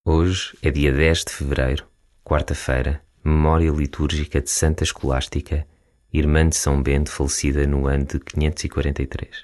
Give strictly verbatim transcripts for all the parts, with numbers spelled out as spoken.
Hoje é dia dez de fevereiro, quarta-feira, memória litúrgica de Santa Escolástica, irmã de São Bento, falecida no ano de quinhentos e quarenta e três.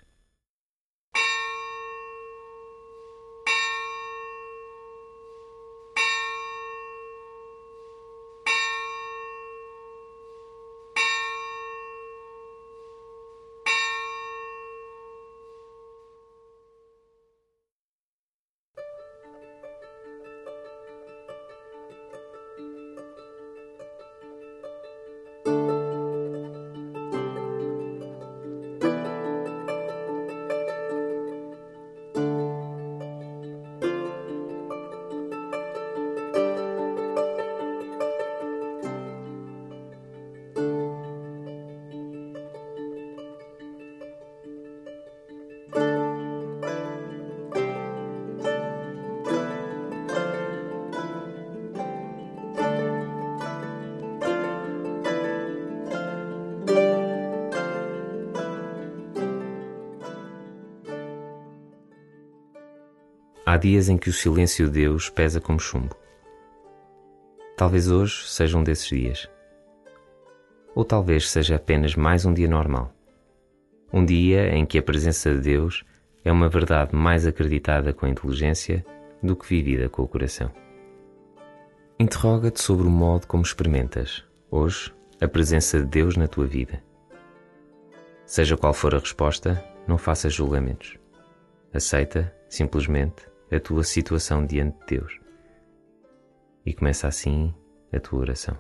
Há dias em que o silêncio de Deus pesa como chumbo. Talvez hoje seja um desses dias. Ou talvez seja apenas mais um dia normal. Um dia em que a presença de Deus é uma verdade mais acreditada com a inteligência do que vivida com o coração. Interroga-te sobre o modo como experimentas, hoje, a presença de Deus na tua vida. Seja qual for a resposta, não faças julgamentos. Aceita, simplesmente, a tua situação diante de Deus. E começa assim a tua oração.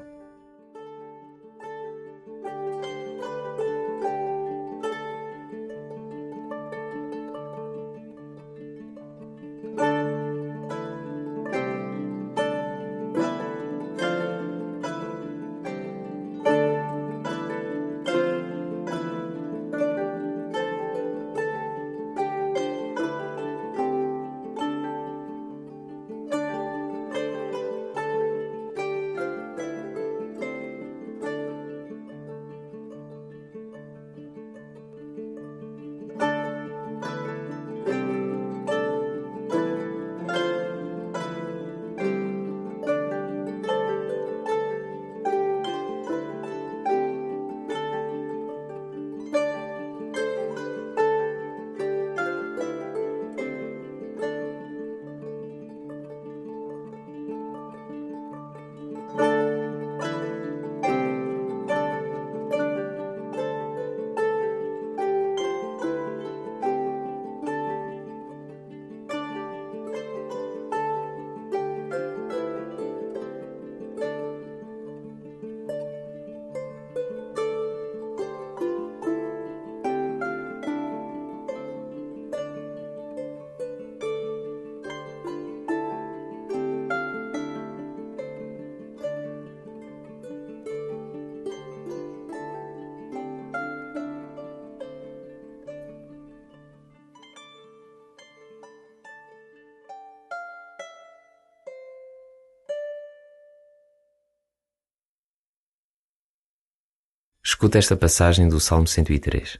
Escuta esta passagem do Salmo cento e três.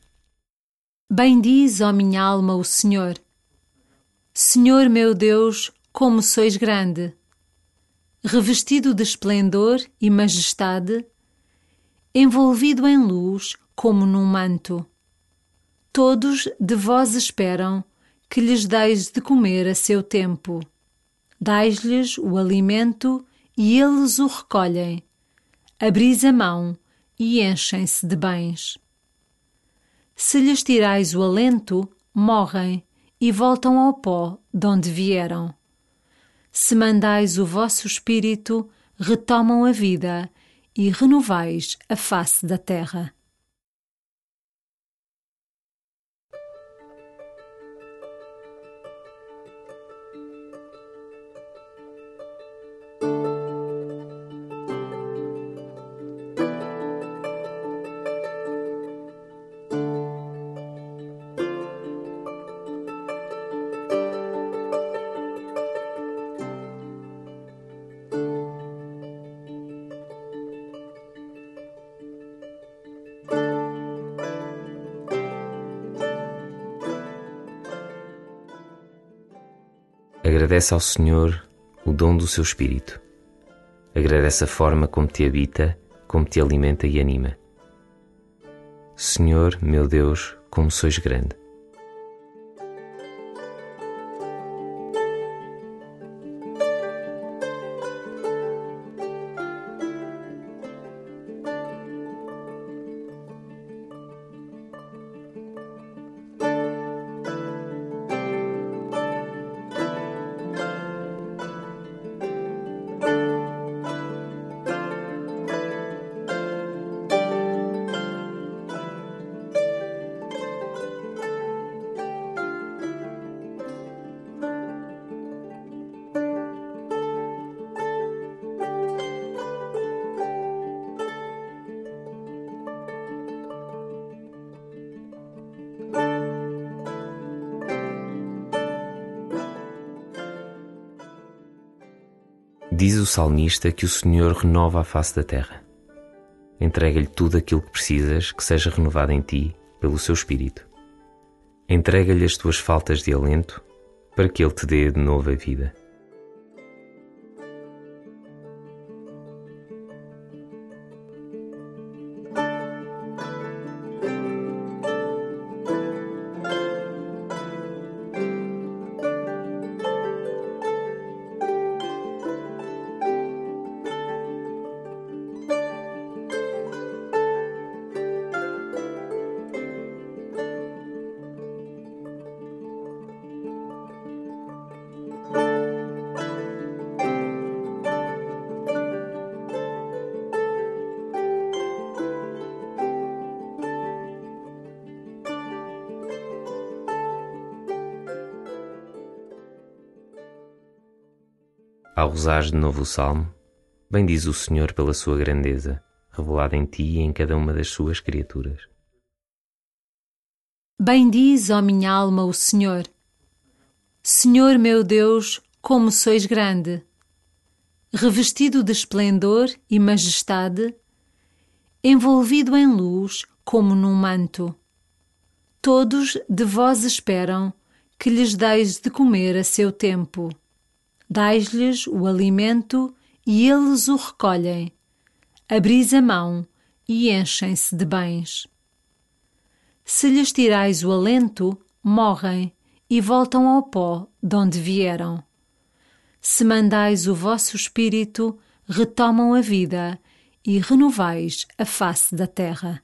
Bendiz, ó minha alma, o Senhor. Senhor meu Deus, como sois grande! Revestido de esplendor e majestade, envolvido em luz como num manto. Todos de vós esperam que lhes deis de comer a seu tempo. Dais-lhes o alimento e eles o recolhem. Abris a mão e enchem-se de bens. Se lhes tirais o alento, morrem e voltam ao pó de onde vieram. Se mandais o vosso espírito, retomam a vida e renovais a face da terra. Agradece ao Senhor o dom do seu Espírito. Agradece a forma como te habita, como te alimenta e anima. Senhor, meu Deus, como sois grande. Diz o salmista que o Senhor renova a face da terra. Entrega-lhe tudo aquilo que precisas que seja renovado em ti pelo seu Espírito. Entrega-lhe as tuas faltas de alento para que Ele te dê de novo a vida. Ao rezares de novo o Salmo, bendiz o Senhor pela sua grandeza, revelada em ti e em cada uma das suas criaturas. Bendiz, ó minha alma, o Senhor. Senhor meu Deus, como sois grande! Revestido de esplendor e majestade, envolvido em luz como num manto. Todos de vós esperam que lhes deis de comer a seu tempo. Dais-lhes o alimento e eles o recolhem. Abris a mão e enchem-se de bens. Se lhes tirais o alento, morrem e voltam ao pó de onde vieram. Se mandais o vosso espírito, retomam a vida e renovais a face da terra.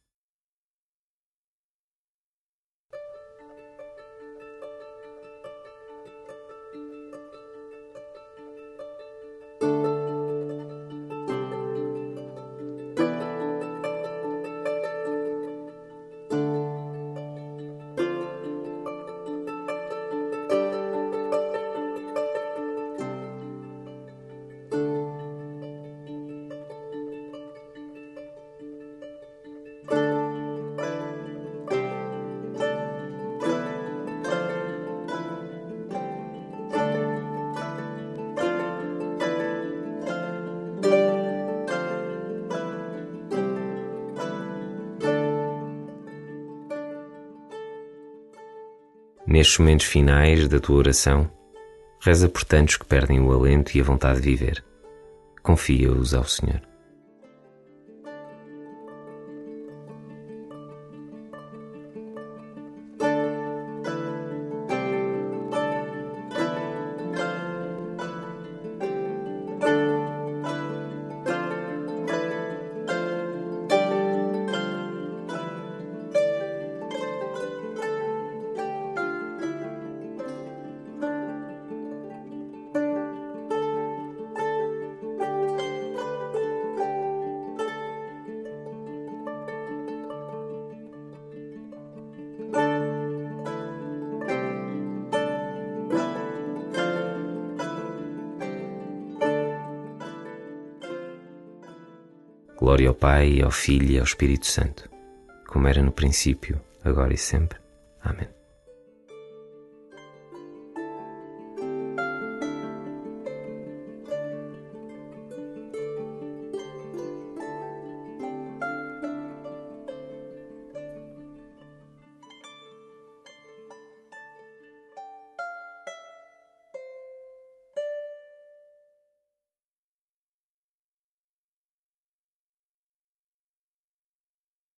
Nestes momentos finais da tua oração, reza por tantos que perdem o alento e a vontade de viver. Confia-os ao Senhor. Glória ao Pai, ao Filho e ao Espírito Santo, como era no princípio, agora e sempre. Amém.